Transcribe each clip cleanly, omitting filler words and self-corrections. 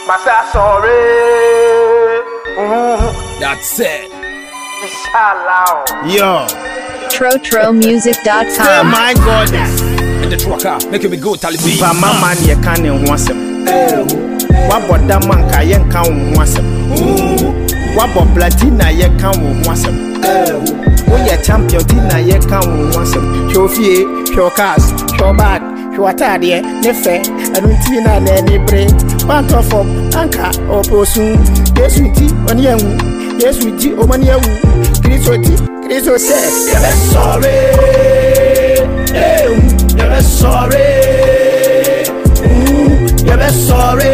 Masa sorry. That's it. Inshallah. Yo. TroTroMusic.com. Oh my goodness. And the trucker, make me go Taliban. Ba mama ye kan en ho asem. Wa boda manka ye kan ho asem. Wa bo platina ye kan ho asem. Wo ye champion tina ye kan ho asem. Shofie, show cars, show bag, show atade, ne fe, anunti na na ni bre. Part of anka oposun. Yesu ti oni enwu. Yesu ti o mani enwu. Kristo say, You're sorry. You're sorry. You're sorry.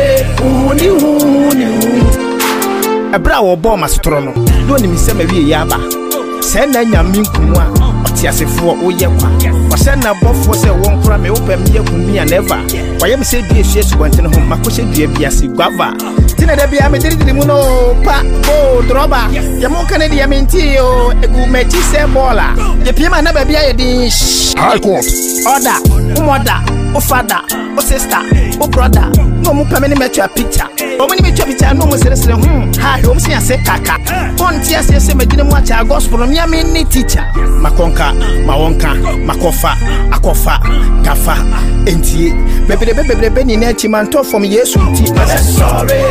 Ebra wo bo masotro no do ni misem awie yaba se na nyame nkumu a otiasefo oyɛ kwa wɔsɛ na bɔfo sɛ wɔn kora me wopam yɛ kumi a never wɔyɛ me sɛ dua hwie subɔnten ho makɔhyɛ dua biase guava tina da bia me diri mu no pa o droba yɛ mo kan de yɛ menti o egu meti sɛ bola yɛ pima na ba bia yɛ din High court. order o mother o father o sister o brother no mo pam ni metwa picture o mo ni metwa picture no mo sere ha o mo se ase kaka on ti ase se medine mu acha gospel no me ni teacher makonka mawonka makofa akofa kafa entie bebrebe ni na chimanto from Yesu ti You're sorry.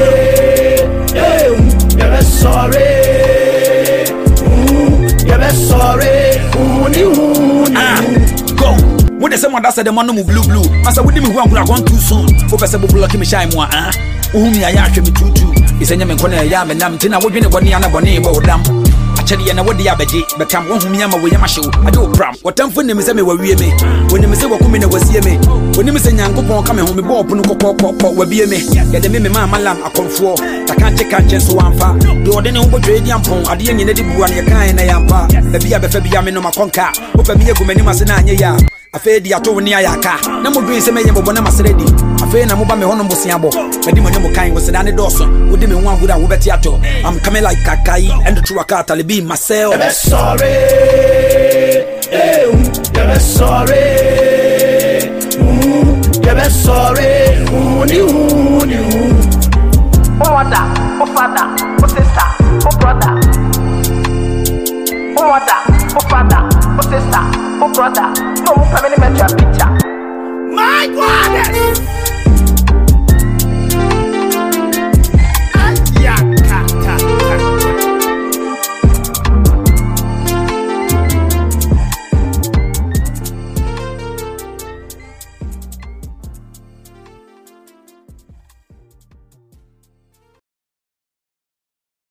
You're sorry. You're sorry. Go. When the someone that said the man no blue. I said, "Would me who I'm gone too soon?" Professor Bubulo Kimi Shine moi, me I me tutu. Is any man corner yam and I'm tina would be one yana bonnet or dam. Actually, and I would the abaji, but I'm one whom Yama William show. I do pram. What time for them is me were me? When the Mr. Wakumina was here me. When the Mr. Yanko coming home, Bob Punuko will be me. Get the Mimmy Mamma Lam, I come for. I can't take a chance to one far. The ordinary over trade yampon, I didn't need any one, you can't, I am pa. The Bia Befabiam in my conca. Open me a Gumanima. Afe di ato ni ayaka na mo dwen se me yebo na masredi afe na mo ba me hono mosiabo medi mo nyemo kan go se dane doso wo de me ho aguda wo beti ato I'm coming like kakai and true aka Taliban myself. You're sorry. You're sorry. You're sorry. Oh mother, oh father, oh sister, oh brother. Oh mother, oh father, oh sister, oh brother. No, I'm coming to make your picture. My God!